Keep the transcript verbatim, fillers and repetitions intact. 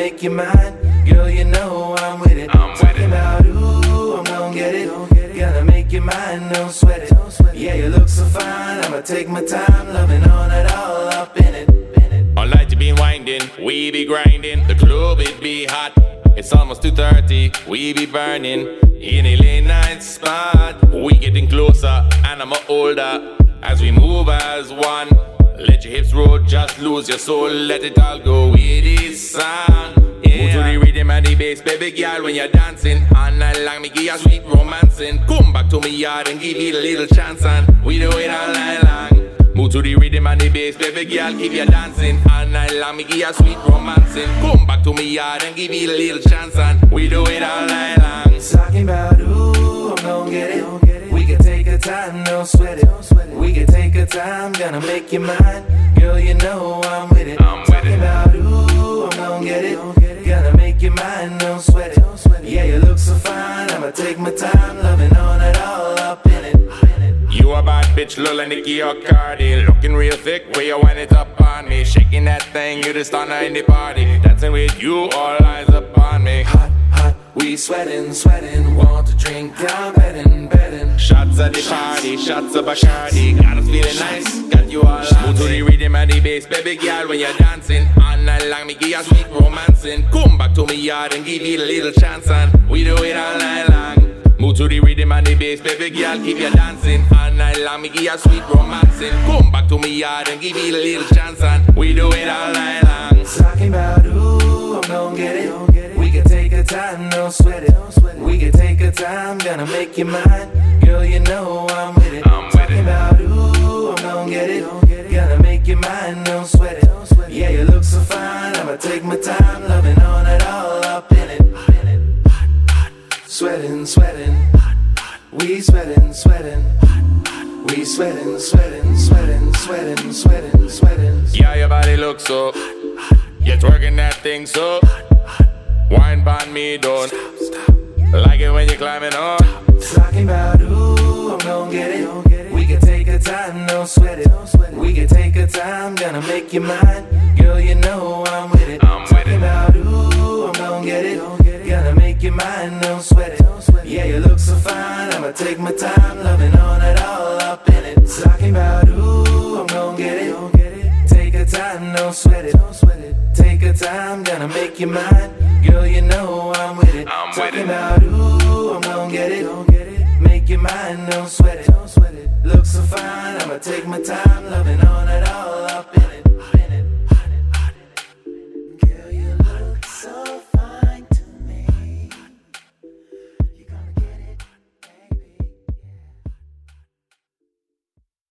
make you mine. Girl, you know I'm with it. I'm with Talking it. about ooh, I'm gon' get it. Gonna make you mine, don't sweat it. Yeah, you look so fine, I'ma take my time, loving on it all up in it. All night you been winding, we be grinding. The club it be hot. It's almost two thirty, we be burning. In a late night spot, we getting closer and I'm older. As we move as one, let your hips roll, just lose your soul. Let it all go with this sound. Yeah. Move to the rhythm and the bass, baby girl, when you're dancing. All night long, me give you sweet romancing. Come back to me yard and give you a little chance, and we do it all night long. Move to the rhythm and the bass, baby girl, keep you dancing. All night long, me give you sweet romancing. Come back to me yard and give you a little chance, and we do it all night long. Talking about ooh, I'm gon' get it. We can take our time, don't sweat it. We can take our time, gonna make you mine. Girl, you know I'm with it. I'm with Talking it. about ooh, I'm gon' get it. Gonna make you mine, don't sweat it. Yeah, you look so fine, I'ma take my time, loving on it all up in it. You a bad bitch, Lola, Nikki or Cardi. Looking real thick, where you wind it up on me. Shaking that thing, you the stunner in the party. Dancing with you, all eyes upon me. Hot, hot, we sweating, sweating. Want to drink down, bedding, bedding. Shots at the party, shots of Bacardi. Got us feeling nice, got you all on. Move to the rhythm and the bass, baby girl, when you're dancing. All night long, me give you sweet romancing. Come back to me yard and give you a little chance, and we do it all night long. Move to the rhythm and the bass, baby girl, keep you dancing. All night long, me give you sweet romancing. Come back to me yard and give you a little chance, and we do it all night long. Talking about ooh, I'm gon' get it. We can take our time, don't sweat it. We can take our time, gonna make you mine. Girl, you know I'm with it. I'm with Talking it. about ooh, I'm gon' get it. Gonna make you mine, don't sweat it. Yeah, you look so fine, I'ma take my time, loving on it all up in it. Sweating, sweating, we sweating, sweating. We sweating, sweating, sweating, sweating, sweating, sweating. Yeah, your body looks so. You're twerking that thing so. Wine band me don't. Like it when you're climbing up. Talking about ooh, I'm gon' get it. We can take our time, don't sweat it. We can take our time, gonna make you mine. Girl, you know I'm with it. I'm with Talking it. about ooh, I'm gon' get it. Gonna make you mine, don't sweat it. Yeah, you look so fine, I'ma take my time, loving on it all up in it. Talking about ooh, I'm gon' get it. Take your time, don't sweat it. Take your time, gonna make you mine. Girl, you know I'm with it. I'm with Talking it. about ooh, I'm gon' get it. Make your mind, don't sweat it. Look so fine, I'ma take my time, loving on it all up in it.